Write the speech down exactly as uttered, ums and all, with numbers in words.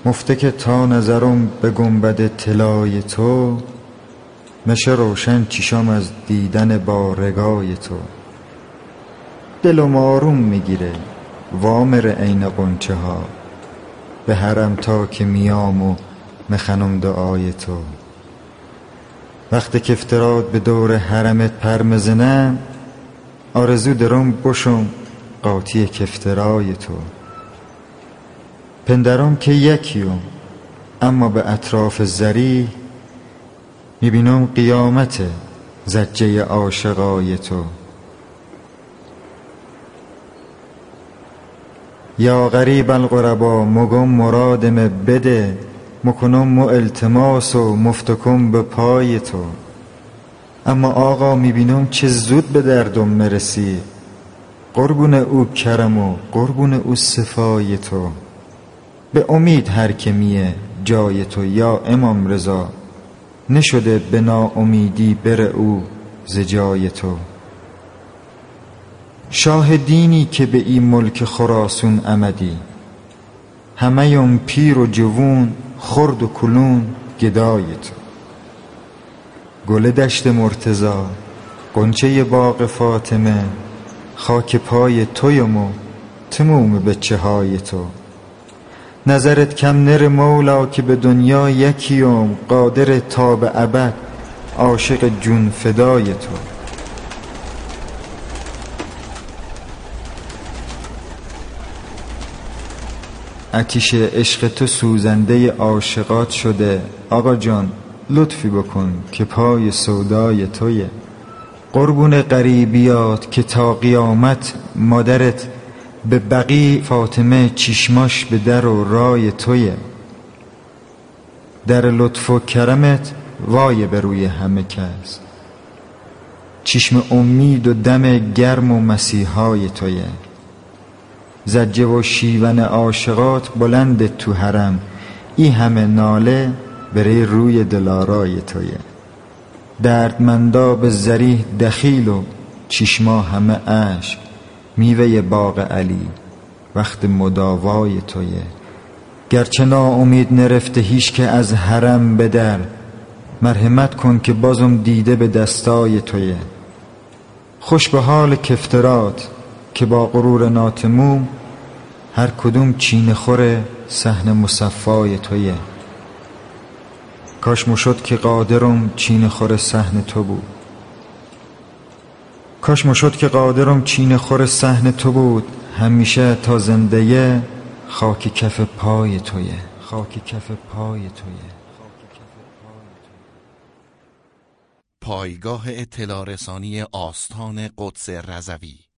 مفته که تا نظرم به گنبد طلای تو، مشه روشن چشام از دیدن بارگاه تو. دلم آروم میگیره وامر عین غنچه ها، به حرم تا که میام و مخنم دعای تو. وقتی که افتراد به دور حرمت پر مزنم، آرزو درم بشم قاطی کفترای تو. پندرم که یکیم اما به اطراف زری، میبینم قیامت زجه عاشقای تو. یا غریب الغربا مگم مرادم بده، مکنم مو التماس و مفتکم به پای تو. اما آقا میبینم چه زود به دردم مرسی، قربون او کرم و قربون او صفای تو. به امید هر که میه جای تو یا امام رضا، نشده به ناامیدی بر او ز جای تو. شاه دینی که به این ملک خراسون آمدی، همه یم پیر و جوون خرد و کلون گدای تو. گل دشت مرتضی غنچه باغ فاطمه، خاک پای تویم و تموم بچه های تو. نظرت کم نر مولا که به دنیا یکیم، قادر تا به ابد عاشق جون فدای تو. آتش عشق تو سوزنده عاشقات شده، آقا جان لطفی بکن که پای سودای تویه. قربون غریبیات که تا قیامت مادرت، به بقی فاطمه چشماش به در و رای تویه. در لطف و کرمت وای به روی همه کس، چشم امید و دم گرم و مسیحای تویه. زجه و شیون عاشقات بلند تو حرم، ای همه ناله بره روی دلارای تویه. دردمندا به ذریح دخیل و چشما همه اشک، میوه باغ علی وقت مداوای تویه. گرچه ناامید نرفته هیچ که از حرم به در، مرحمت کن که بازم دیده به دستای تویه. خوش به حال کفترات که با غرور ناتموم، هر کدوم چین خور صحن مصفای تویه. کاش مشد که قادرم چین خور صحن تو بود، کاش مشد که قادرم چین خور صحن تو بود. همیشه تا زنده خاک کف پای تویه، خاک کف پای تویه. پایگاه اطلاع رسانی آستان قدس رضوی